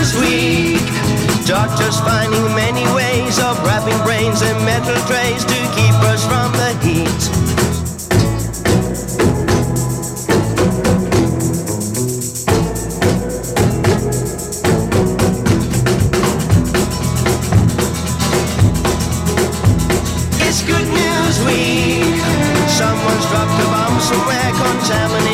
News Week. Doctors finding many ways of wrapping brains in metal trays to keep us from the heat. It's Good News Week. Someone's dropped a bomb somewhere, contaminated